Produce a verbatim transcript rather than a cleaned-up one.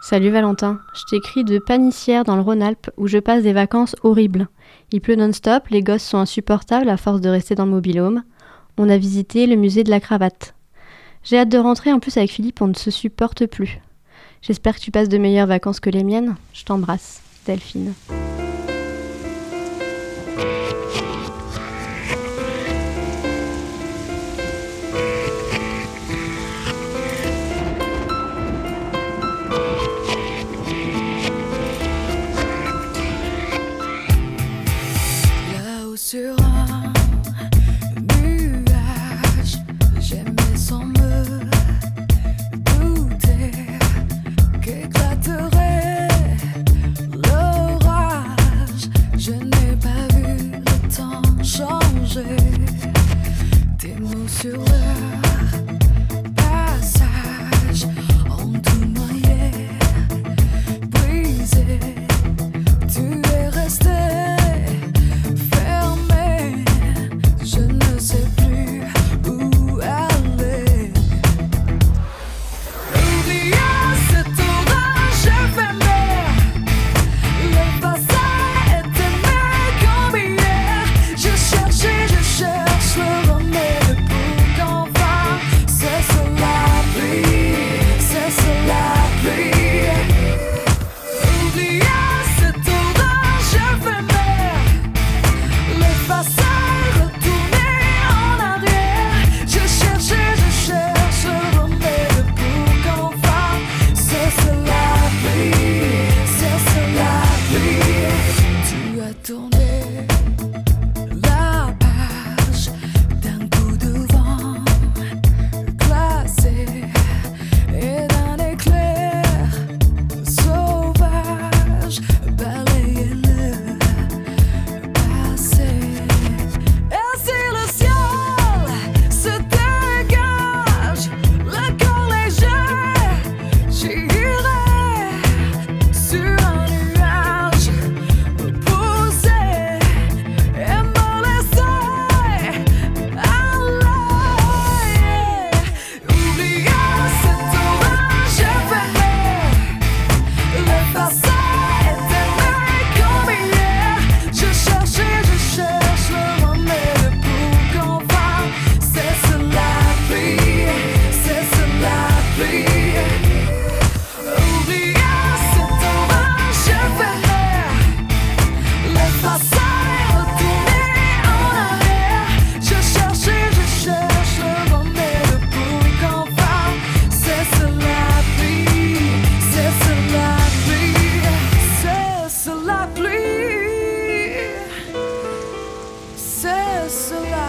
Salut Valentin, je t'écris de Panissière dans le Rhône-Alpes où je passe des vacances horribles. Il pleut non-stop, les gosses sont insupportables à force de rester dans le mobil-home. On a visité le musée de la cravate. J'ai hâte de rentrer, en plus avec Philippe on ne se supporte plus. J'espère que tu passes de meilleures vacances que les miennes. Je t'embrasse, Delphine. Sur un nuage, j'aimais sans me douter qu'éclaterait l'orage. Je n'ai pas vu le temps changer, tes mots sur leur passage ont tout noyé, brisé. Tu es resté. So